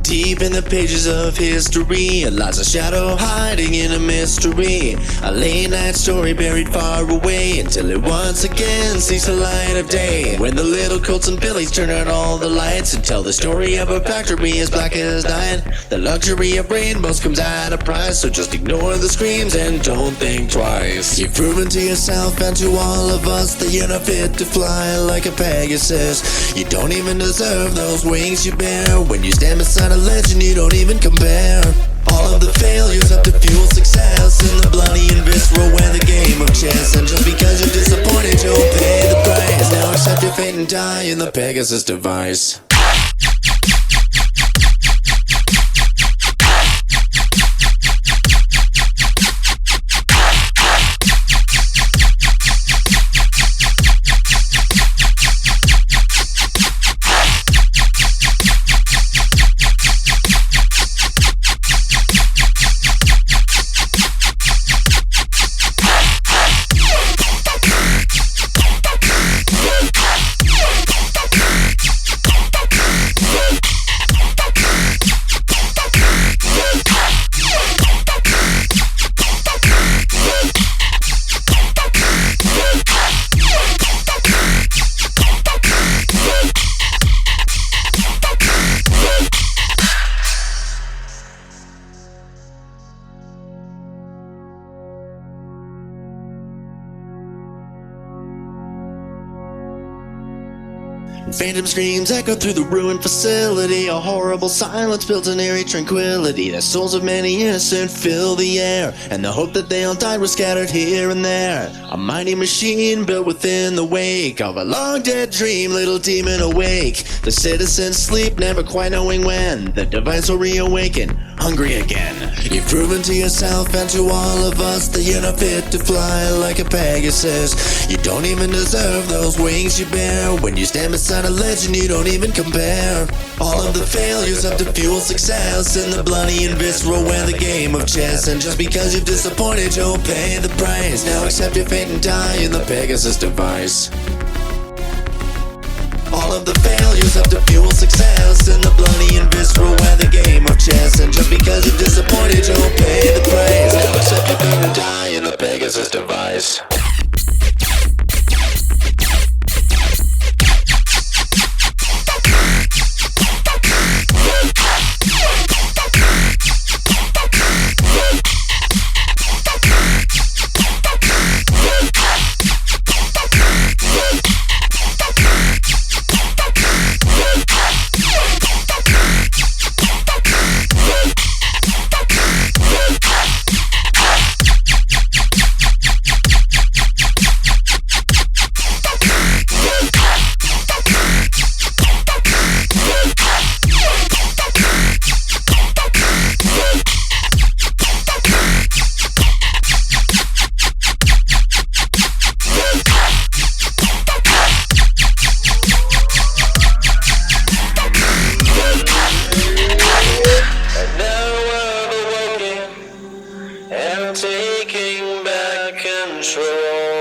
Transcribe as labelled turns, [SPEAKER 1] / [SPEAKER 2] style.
[SPEAKER 1] Deep in the pages of history lies a shadow hiding in a mystery. A late night story buried far away until it once again sees the light of day. When the little Colts and Billies turn out all the lights and tell the story of a factory as black as night, the luxury of rainbows comes at a price. So just ignore the screams and don't think twice. You've proven to yourself and to all of us that you're not fit to fly like a Pegasus. You don't even deserve those wings you bear. When you stand beside a legend, you don't even compare. All of the failures have to fuel success in the bloody and visceral where the game of chess. And just because you're disappointed, you'll pay the price. Now accept your fate and die in the Pegasus device. Phantom screams echo through the ruined facility. A horrible silence built an eerie tranquility. The souls of many innocent fill the air, and the hope that they all died was scattered here and there. A mighty machine built within the wake of a long dead dream, little demon awake. The citizens sleep, never quite knowing when the device will reawaken, hungry again. You've proven to yourself and to all of us that you're not fit to fly like a Pegasus. You don't even deserve those wings you bear. When you stand beside a legend, you don't even compare. All of the failures have to fuel success in the bloody and visceral where the game of chess. And just because you're disappointed, you'll pay the price. Now accept your fate and die in the Pegasus device. All of the failures have to fuel success in the bloody and visceral where the game of chess. And just because you're disappointed, you'll pay the price. Now accept your fate and die in the Pegasus device. Taking back control.